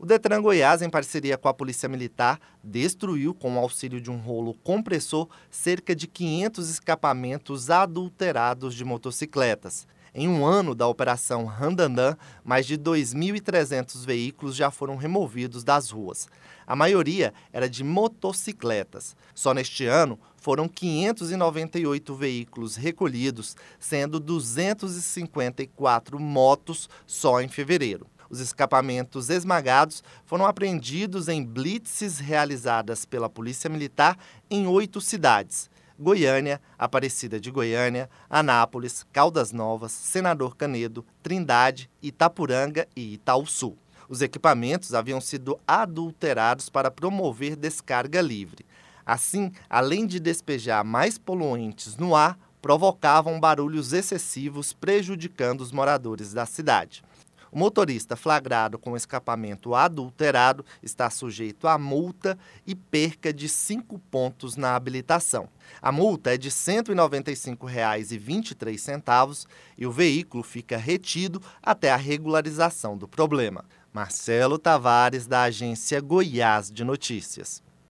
O Detran Goiás, em parceria com a Polícia Militar, destruiu, com o auxílio de um rolo compressor, cerca de 500 escapamentos adulterados de motocicletas. Em um ano da Operação Randandan, mais de 2.300 veículos já foram removidos das ruas. A maioria era de motocicletas. Só neste ano, foram 598 veículos recolhidos, sendo 254 motos só em fevereiro. Os escapamentos esmagados foram apreendidos em blitzes realizadas pela Polícia Militar em 8 cidades: Goiânia, Aparecida de Goiânia, Anápolis, Caldas Novas, Senador Canedo, Trindade, Itapuranga e Itaúsu. Os equipamentos haviam sido adulterados para promover descarga livre. Assim, além de despejar mais poluentes no ar, provocavam barulhos excessivos, prejudicando os moradores da cidade. O motorista flagrado com escapamento adulterado está sujeito a multa e perca de 5 pontos na habilitação. A multa é de R$ 195,23 e o veículo fica retido até a regularização do problema. Marcelo Tavares, da Agência Goiás de Notícias.